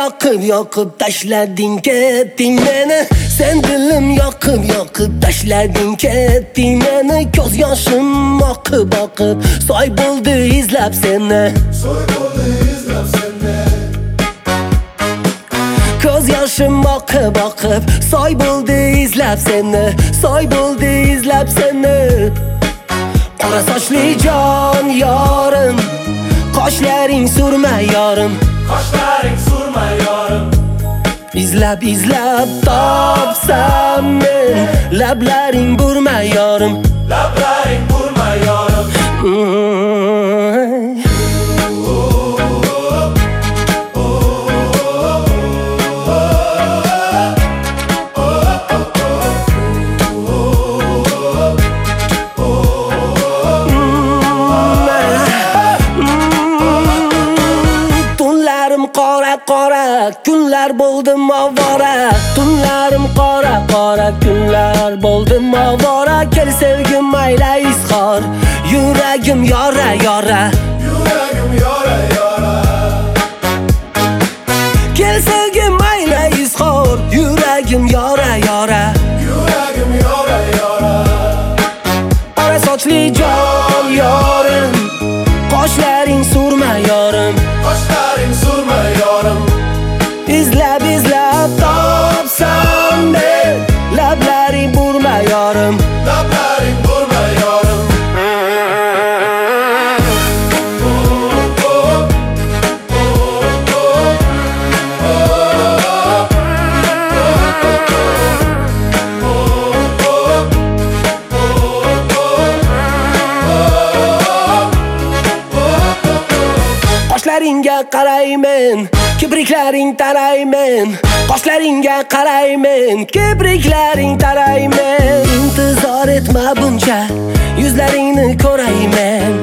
yoqib tashlading, ketding meni. Sen dilim yoqib tashlading, ketding meni. Ko'z yoshim oqib soy bo'ldi izlab seni. Ko'z yoshim oqib soy bo'ldi izlab seni, soy bo'ldi izlab seni. Qora sochli jon yorim, qoshlaring surma yorim, qoshlaring surma yorim. izlab topsam men, lablaring burma yorim, lablaring burma yorim. Qora kunlar bo'ldim ovora, tunlarim qora kunlar bo'ldim ovora. Kel sevgim mayla izhor, yuragim yora. Yuragim yora. Kel sevgim mayla izhor, yuragim yora. Yuragim yora. Qora sochli jon yorim, qoshlaring surma yorim, qoshlaring surma yorim. izlab topsam men, lablaring burma yorim, lablaring burma yorim. Qoshlaringga qaraymen, kipriklaring taraymen. Qoshlaringga qaraymen, kipriklaring taraymen. Intizor etma buncha, yuzlaringni ko'raymen.